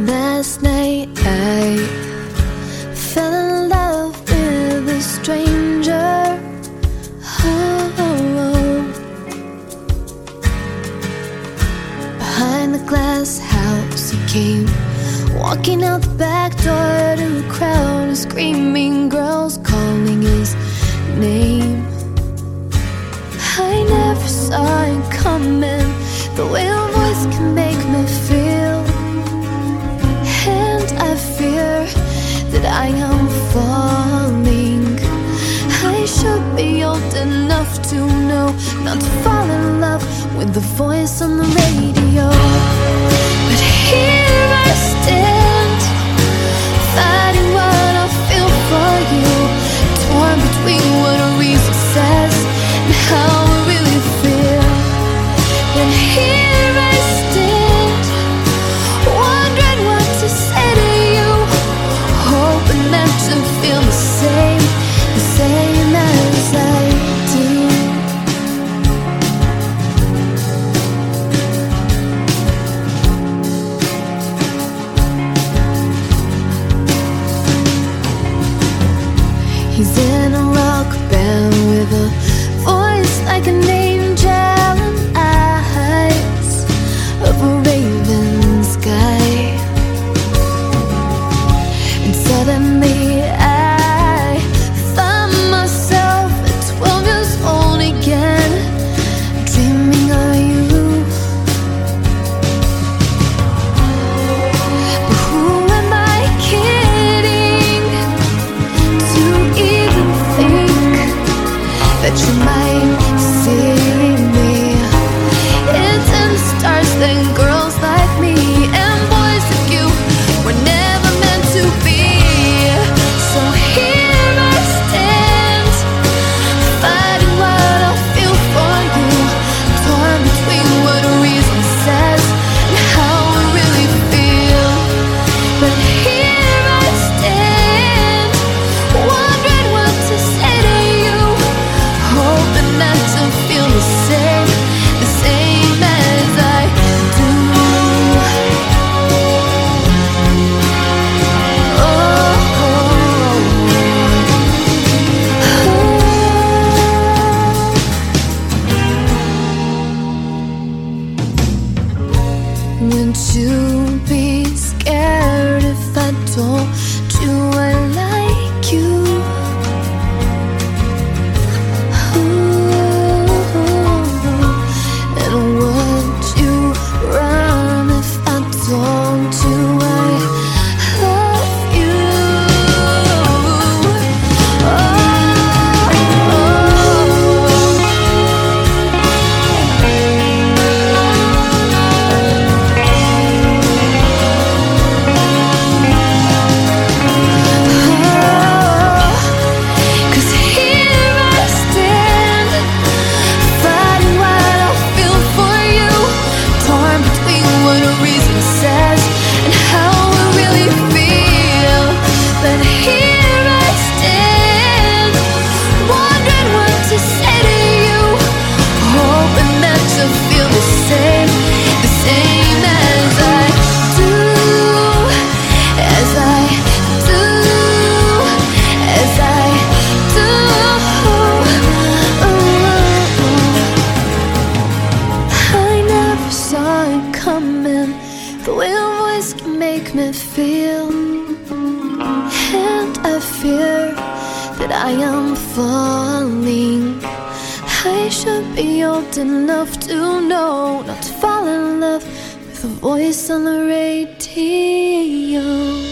Last night I fell in love with a stranger. Oh. Behind the glass house he came, walking out the back door to a crowd of screaming girls calling his name. I never saw it coming, the way a voice can make me feel. And I fear that I am falling. I should be old enough to know not to fall in love with the voice on the radio. But here I stand, fighting what I feel for you, torn between what a reason says and how I really feel. And here I stand, wondering what to say to you, hoping that you feel the same as I do. He's in a rock band with a voice like an angel and eyes of a raven sky. And suddenly I find myself at 12 years old again, dreaming of you. But who am I kidding to even think that you might see me? It's in the stars that girls like me and boys like you were never meant to be. So here I stand, fighting what I feel for you, torn between what a reason says and how I really feel. But here I stand, wondering what to say to you, hoping that you feel the same as I do. Wouldn't you be scared if I told you I like you? And would you run if I told you I love you? Cause here I stand, fighting what I feel for you, torn between what a reason says and how I really feel. But here I stand, wondering what to say to you, hoping that you feel the same as I do, as I do, as I do. I never saw it coming, the way a voice can make me feel. And I fear that I am falling. I should be old enough to know not to fall in love with a voice on the radio.